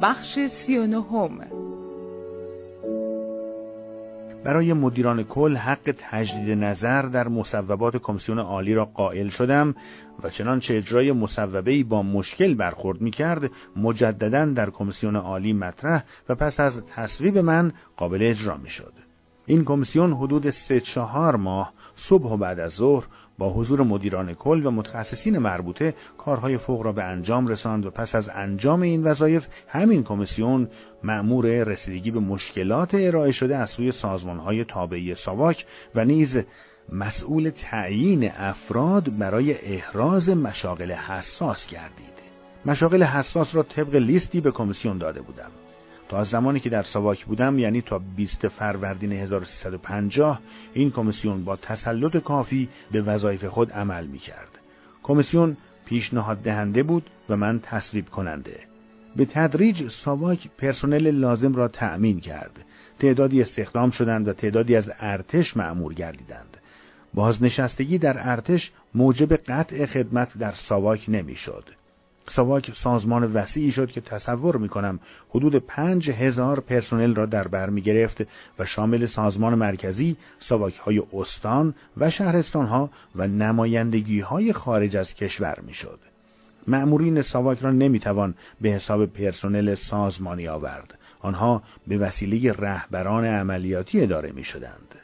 بخش 39. برای مدیران کل حق تجدید نظر در مصوبات کمیسیون عالی را قائل شدم و چنانچه اجرای مصوبه‌ای با مشکل برخورد می‌کرد مجدداً در کمیسیون عالی مطرح و پس از تصویب من قابل اجرا می‌شد. این کمیسیون حدود 3-4 ماه صبح و بعد از ظهر با حضور مدیران کل و متخصصین مربوطه کارهای فوق را به انجام رساند و پس از انجام این وظایف همین کمیسیون مأمور رسیدگی به مشکلات ارائه شده از سوی سازمان‌های تابعه ساواک و نیز مسئول تعیین افراد برای احراز مشاغل حساس گردید. مشاغل حساس را طبق لیستی به کمیسیون داده بودم. تا از زمانی که در ساواک بودم، یعنی تا 20 فروردین 1350، این کمیسیون با تسلط کافی به وظایف خود عمل می‌کرد. کمیسیون پیشنهاد دهنده بود و من تصویب کننده. به تدریج ساواک پرسنل لازم را تأمین کرد. تعدادی استخدام شدند و تعدادی از ارتش مأمور گردیدند. بازنشستگی در ارتش موجب قطع خدمت در ساواک نمی‌شد. ساواک سازمان وسیعی شد که تصور می‌کنم حدود 5000 پرسنل را در بر می‌گرفت و شامل سازمان مرکزی، ساواک‌های استان و شهرستان‌ها و نمایندگی‌های خارج از کشور می‌شد. مأمورین ساواک را نمی‌توان به حساب پرسنل سازمانی آورد. آنها به وسیله رهبران عملیاتی اداره می‌شدند.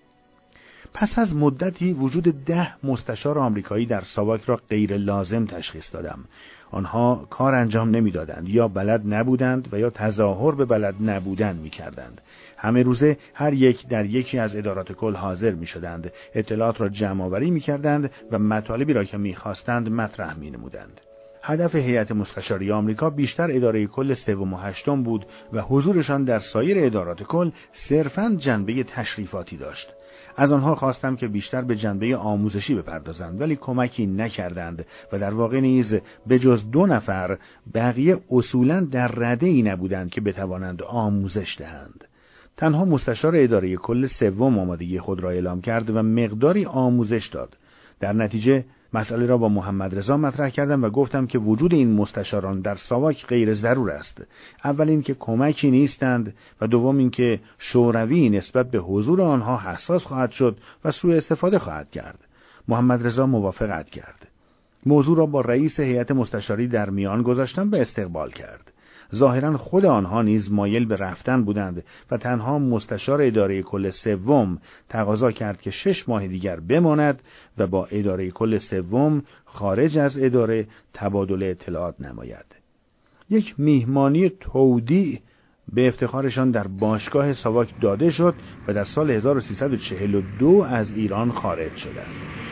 پس از مدتی وجود 10 مستشار آمریکایی در ساواک را غیر لازم تشخیص دادم. آنها کار انجام نمیدادند، یا بلد نبودند و یا تظاهر به بلد نبودن میکردند. همه روزه هر یک در یکی از ادارات کل حاضر میشدند، اطلاعات را جمع آوری میکردند و مطالبی را که میخواستند مطرح مینمودند. هدف هیئت مستشاری آمریکا بیشتر اداره کل 3 و 8 بود و حضورشان در سایر ادارات کل صرفاً جنبه تشریفاتی داشت. از آنها خواستم که بیشتر به جنبه آموزشی بپردازند، ولی کمکی نکردند و در واقع نیز به جز 2 نفر بقیه اصولاً در رده‌ای نبودند که بتوانند آموزش دهند. تنها مستشار اداره کل 3 آمادگی خود را اعلام کرد و مقداری آموزش داد. در نتیجه مسئله را با محمد رضا مطرح کردم و گفتم که وجود این مستشاران در ساواک غیر ضرور است. اول این که کمکی نیستند و دوم این که شوروی نسبت به حضور آنها حساس خواهد شد و سوء استفاده خواهد کرد. محمد رضا موافقت کرد. موضوع را با رئیس هیئت مستشاری در میان گذاشتم و استقبال کرد. ظاهراً خود آنها نیز مایل به رفتن بودند و تنها مستشار اداره کل 3 تقاضا کرد که 6 ماه دیگر بماند و با اداره کل 3 خارج از اداره تبادل اطلاعات نماید. یک میهمانی تودیع به افتخارشان در باشگاه ساواک داده شد و در سال 1342 از ایران خارج شدند.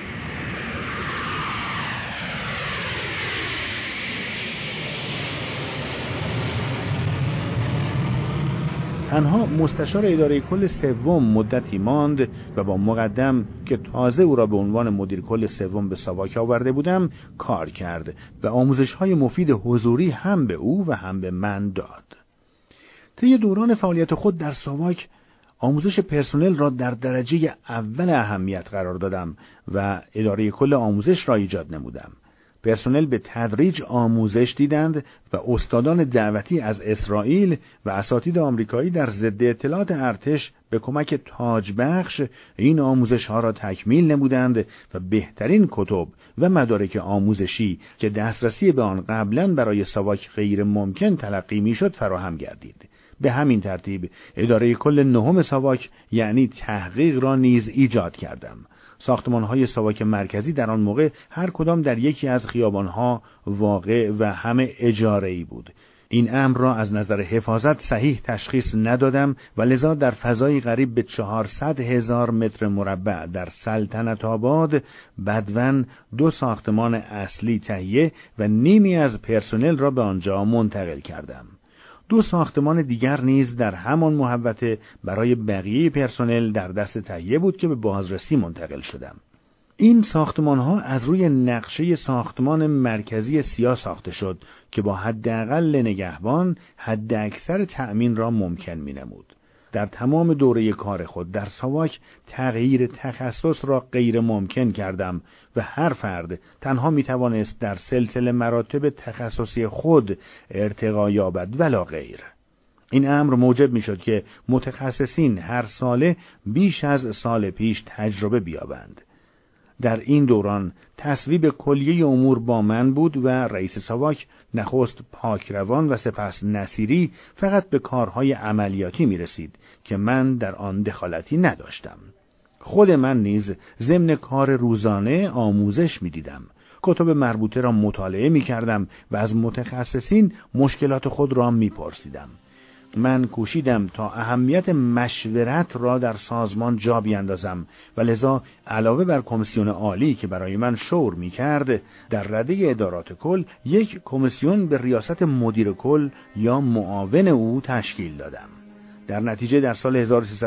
تنها مستشار اداره کل 3 مدتی ماند و با مقدم که تازه او را به عنوان مدیر کل 3 به ساواک آورده بودم کار کرد و آموزش‌های مفید حضوری هم به او و هم به من داد. طی دوران فعالیت خود در ساواک آموزش پرسنل را در درجه اول اهمیت قرار دادم و اداره کل آموزش را ایجاد نمودم. پرسنل به تدریج آموزش دیدند و استادان دعوتی از اسرائیل و اساتید آمریکایی در ضد اطلاعات ارتش به کمک تاج بخش این آموزش‌ها را تکمیل نمودند و بهترین کتب و مدارک آموزشی که دسترسی به آن قبلاً برای ساواک غیر ممکن تلقی می‌شد فراهم گردید. به همین ترتیب اداره کل 9 ساواک یعنی تحقیق را نیز ایجاد کردم. ساختمان‌های ساواک مرکزی در آن موقع هر کدام در یکی از خیابان‌ها واقع و همه اجاره‌ای بود. این امر را از نظر حفاظت صحیح تشخیص ندادم و لذا در فضای قریب به 400,000 متر مربع در سلطنت آباد بدون 2 ساختمان اصلی تهیه و نیمی از پرسنل را به آنجا منتقل کردم. 2 ساختمان دیگر نیز در همان محوطه برای بقیه پرسنل در دست تهیه بود که به بازرسی منتقل شدم. این ساختمان‌ها از روی نقشه ساختمان مرکزی سیاه ساخته شد که با حداقل نگهبان حد اکثر تأمین را ممکن می‌نمود. در تمام دوره کار خود در ساواک تغییر تخصص را غیر ممکن کردم و هر فرد تنها می توانست در سلسله مراتب تخصصی خود ارتقا یابد ولا غیر. این امر موجب می شد که متخصصین هر ساله بیش از سال پیش تجربه بیابند. در این دوران تصویب کلیه امور با من بود و رئیس ساواک نخست پاکروان و سپس نصیری فقط به کارهای عملیاتی می رسید که من در آن دخالتی نداشتم. خود من نیز ضمن کار روزانه آموزش می دیدم. کتب مربوطه را مطالعه می کردم و از متخصصین مشکلات خود را می پرسیدم. من کوشیدم تا اهمیت مشورت را در سازمان جا بیندازم و لذا علاوه بر کمیسیون عالی که برای من شور می کرد، در رده ادارات کل یک کمیسیون به ریاست مدیر کل یا معاون او تشکیل دادم. در نتیجه در سال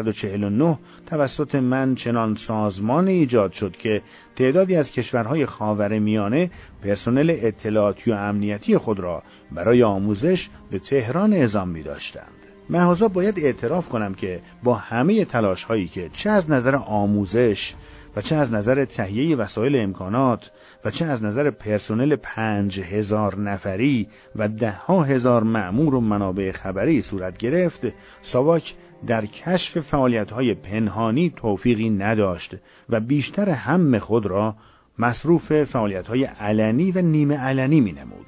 1349 توسط من چنان سازمان ایجاد شد که تعدادی از کشورهای خاورمیانه پرسنل اطلاعاتی و امنیتی خود را برای آموزش به تهران اعزام می داشتند. محض باید اعتراف کنم که با همه تلاش هایی که چه از نظر آموزش و چه از نظر تهیه وسایل امکانات و چه از نظر پرسنل 5000 نفری و 10,000 مأمور و منابع خبری صورت گرفت، ساواک در کشف فعالیت‌های پنهانی توفیقی نداشت و بیشتر هم خود را مصروف فعالیت‌های علنی و نیمه علنی می‌نمود.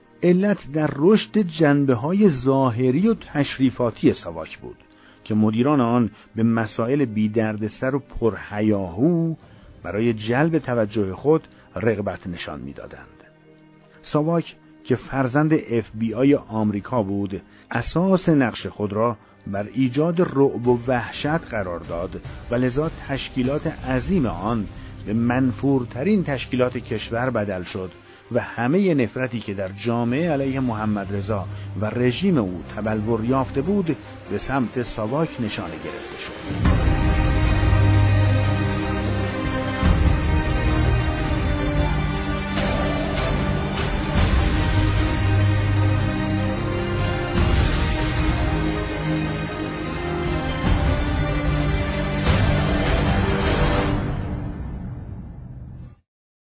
علت در رشد جنبه‌های ظاهری و تشریفاتی ساواک بود که مدیران آن به مسائل بی دردسر و پرهیاهو برای جلب توجه خود رغبت نشان می‌دادند. ساواک که فرزند FBI آمریکا بود، اساس نقش خود را بر ایجاد رعب و وحشت قرار داد و لذا تشکیلات عظیم آن به منفورترین تشکیلات کشور بدل شد و همه نفرتی که در جامعه علیه محمد رضا و رژیم او تبلور یافته بود به سمت ساواک نشانه گرفته شد.